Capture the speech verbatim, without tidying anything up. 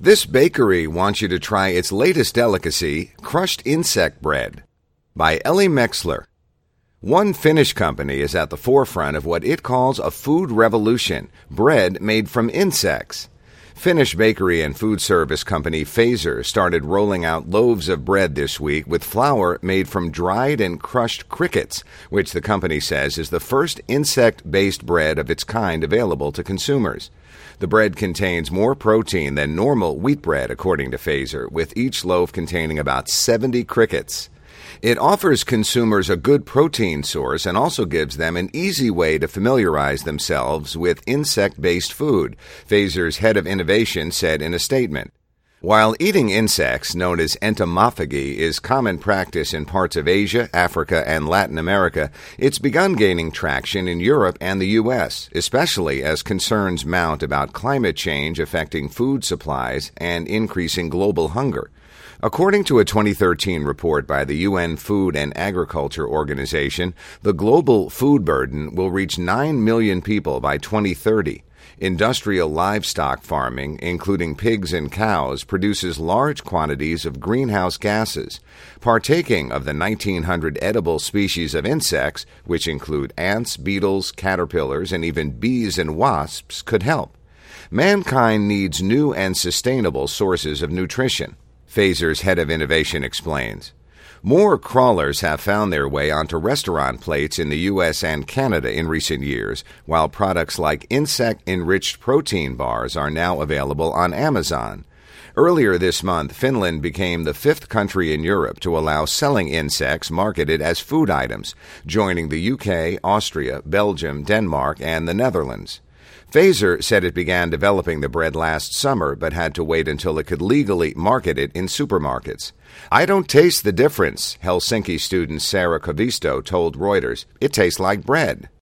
This bakery wants you to try its latest delicacy, crushed insect bread. By Ellie Mexler. One Finnish company is at the forefront of what it calls a food revolution, bread made from insects. Finnish bakery and food service company Fazer started rolling out loaves of bread this week with flour made from dried and crushed crickets, which the company says is the first insect-based bread of its kind available to consumers. The bread contains more protein than normal wheat bread, according to Fazer, with each loaf containing about seventy crickets. It offers consumers a good protein source and also gives them an easy way to familiarize themselves with insect-based food, Fazer's head of innovation said in a statement. While eating insects, known as entomophagy, is common practice in parts of Asia, Africa, and Latin America, it's begun gaining traction in Europe and the U S, especially as concerns mount about climate change affecting food supplies and increasing global hunger. According to a twenty thirteen report by the U N Food and Agriculture Organization, the global food burden will reach nine million people by twenty thirty. Industrial livestock farming, including pigs and cows, produces large quantities of greenhouse gases. Partaking of the nineteen hundred edible species of insects, which include ants, beetles, caterpillars, and even bees and wasps, could help. Mankind needs new and sustainable sources of nutrition. Fazer's head of innovation explains. More crawlers have found their way onto restaurant plates in the U S and Canada in recent years, while products like insect-enriched protein bars are now available on Amazon. Earlier this month, Finland became the fifth country in Europe to allow selling insects marketed as food items, joining the U K, Austria, Belgium, Denmark, and the Netherlands. Fazer said it began developing the bread last summer, but had to wait until it could legally market it in supermarkets. I don't taste the difference, Helsinki student Sarah Kovisto told Reuters. It tastes like bread.